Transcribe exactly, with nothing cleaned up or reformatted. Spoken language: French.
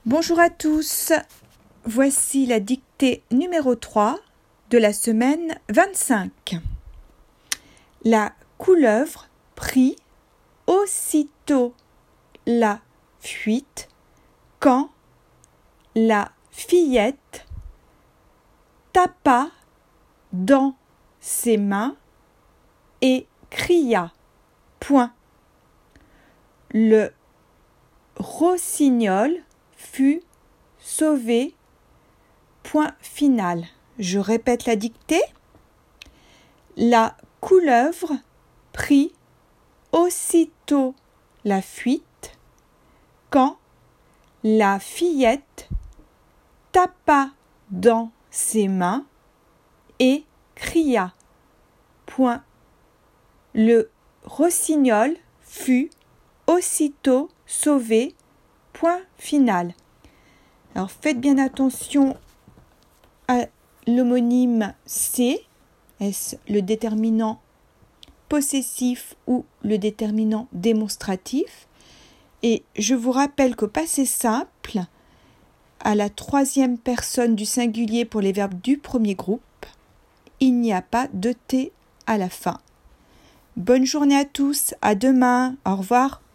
Bonjour à tous, voici la dictée numéro trois de la semaine vingt-cinq. La couleuvre prit aussitôt la fuite quand la fillette tapa dans ses mains et cria point. Le rossignol fut sauvé. Point final. Je répète la dictée. La couleuvre prit aussitôt la fuite quand la fillette tapa dans ses mains et cria. Point. Le rossignol fut aussitôt sauvé. Point final. Alors faites bien attention à l'homonyme C. Est-ce le déterminant possessif ou le déterminant démonstratif? Et je vous rappelle qu'au passé simple, à la troisième personne du singulier pour les verbes du premier groupe, il n'y a pas de T à la fin. Bonne journée à tous, à demain, au revoir.